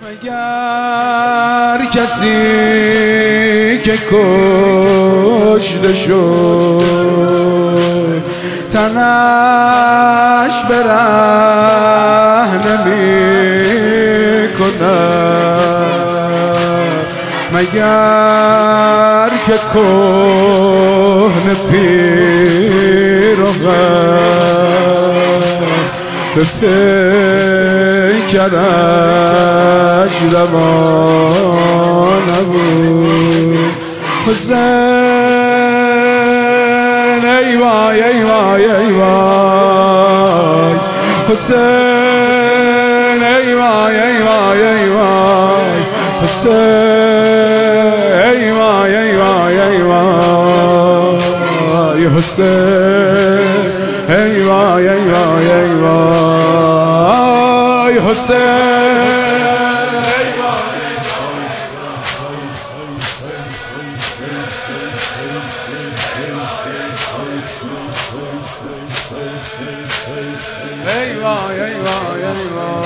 مگر کسی که کشته شد تنش بره نمی کند، مگر که کهنه پیرهن به پیکرش روان نبود. حسین ای وای ای وای ای وای، حسین ای وای ای وای ای وای، حسین ای وای ای وای ای وای، حسین ای وای ای وای ای وای، حسین ای وای ای وای ای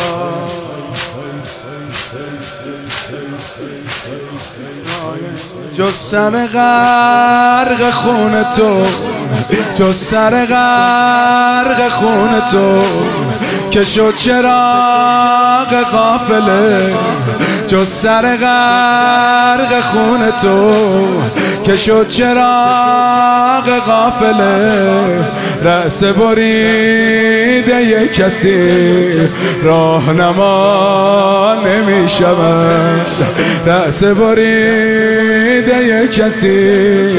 وای، جز سر غرق خون تو، جز سر غرق خون تو که شد چراغ قافله، جز سر غرق خون تو که شد چراغ قافله، رأس بریده یک کسی راهنما نمی شود، رأس بریده یک کسی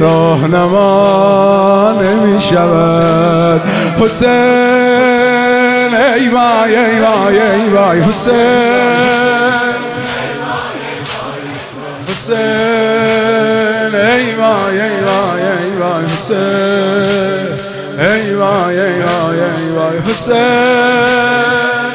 راهنما نمی شود. حسین ای وای ای وای ای وای، حسین حسین ای وای ای وای ای وای، حسین ای وای ای وای ای وای، حسین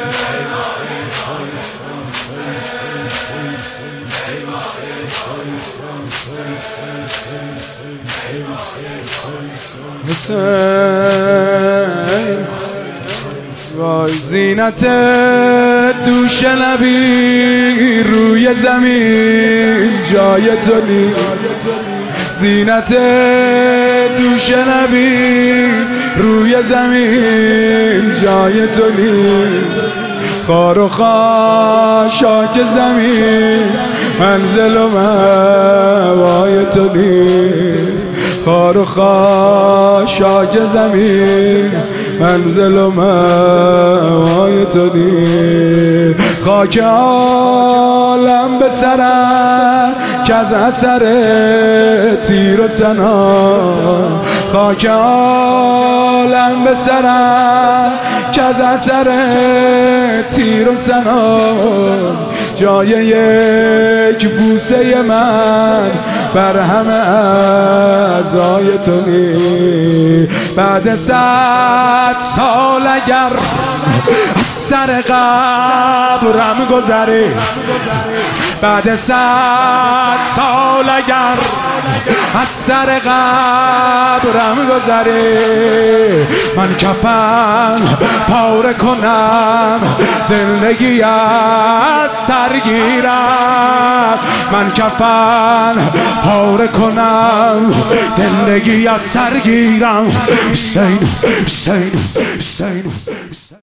حسین وای، زینت دوش نبی روی زمین جای تو نیست، زینت دوش نبی روی زمین جای تو نیست، خار و خاشاک زمین منزل و موای تو نیست، خار و خاشاک زمین منزل و موای تو نیست، خاک عالم به سرم که از اثر تیر و سنان، خاک عالم به سرم که از اثر تیر و سنان، جای یک بوسه من بر همه اعضای تو نیست. بعد 100 سال اگر از سر قبرم گذری، بعد 100 سال اگر از سر قبرم گذری، من کفن پاره کنم زندگی از سرگیرم، من کفن پاره کنم زندگی از سرگیرم. حسین حسین حسین